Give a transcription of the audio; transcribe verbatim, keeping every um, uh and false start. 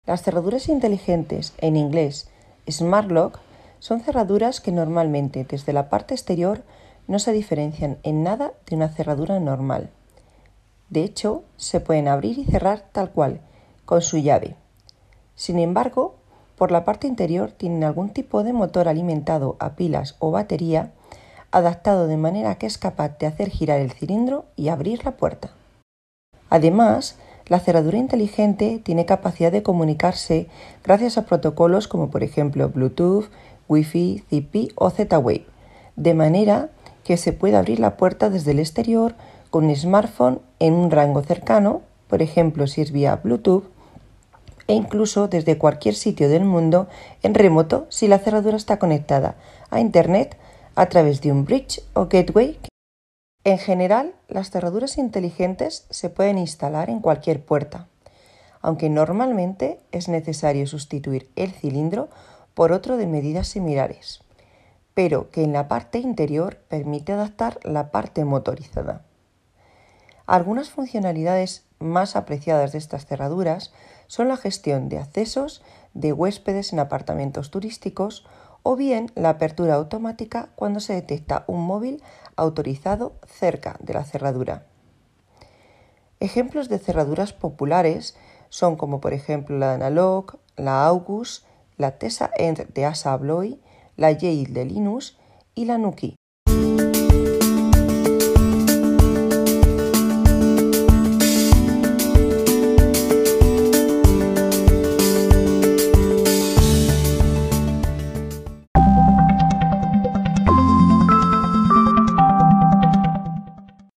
Las cerraduras inteligentes, en inglés Smart Lock, son cerraduras que normalmente desde la parte exterior no se diferencian en nada de una cerradura normal. De hecho, se pueden abrir y cerrar tal cual, con su llave. Sin embargo, por la parte interior tienen algún tipo de motor alimentado a pilas o batería, adaptado de manera que es capaz de hacer girar el cilindro y abrir la puerta. Además, la cerradura inteligente tiene capacidad de comunicarse gracias a protocolos como por ejemplo Bluetooth, Wi-Fi, Zigbee o Z-Wave, de manera que se puede abrir la puerta desde el exterior con un smartphone en un rango cercano, por ejemplo si es vía Bluetooth, e incluso desde cualquier sitio del mundo en remoto si la cerradura está conectada a Internet a través de un bridge o gateway. En general, las cerraduras inteligentes se pueden instalar en cualquier puerta, aunque normalmente es necesario sustituir el cilindro por otro de medidas similares, pero que en la parte interior permite adaptar la parte motorizada. Algunas funcionalidades más apreciadas de estas cerraduras son la gestión de accesos de huéspedes en apartamentos turísticos o bien la apertura automática cuando se detecta un móvil autorizado cerca de la cerradura. Ejemplos de cerraduras populares son como por ejemplo la Analog, la August, la Tesa End de Assa Abloy, la Yale de Linus y la Nuki